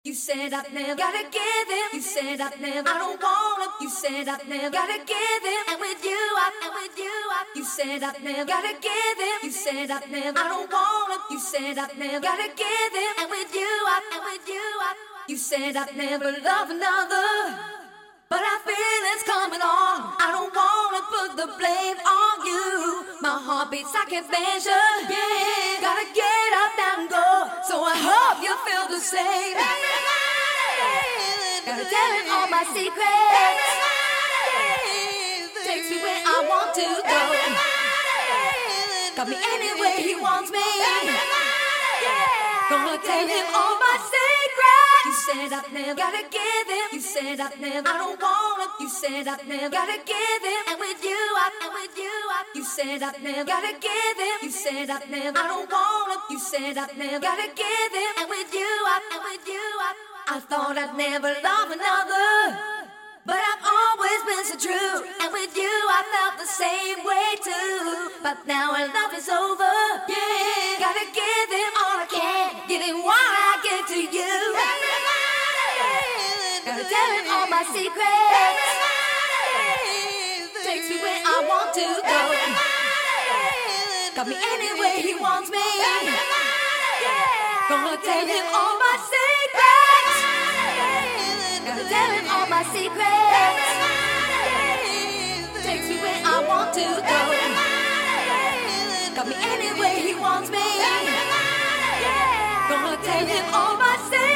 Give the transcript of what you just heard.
You said I've never gotta give him. You said I've never, I don't want him. You said I've never gotta give him. And with you, and with you, you said I've never gotta give him. You said I've never, I don't want him. You said I've never gotta give him. And with you, and with you, you said I've never loved another. But I feel it's coming on. I don't wanna put the blame on you. My heart beats I can't measure. Yeah, gotta get up now and go. So I hope you feel the same. Gotta tell him all my secrets. Takes me where I want to go. Got me anywhere he wants me. Gonna tell him all my secrets. You said I've never gotta give him. You said I've never, I don't want him. You said I've never gotta give him. And with you, and with you, you said I've never gotta give him. You said I've never, I don't want him. You said I've never gotta give him. And with you, and with you, I thought I'd never love another. But I've always been so true. And with you I felt the same way too. But now our love is over. Yeah, gotta give him all I can. Get him while I get to you. Gotta tell him all my secrets. Takes me where I want to go. Got me anywhere he wants me. Gonna tell him all my secrets. Gotta tell him all my secrets. Takes me where I want to go. Got me anywhere he wants me. Gonna tell him all my secrets.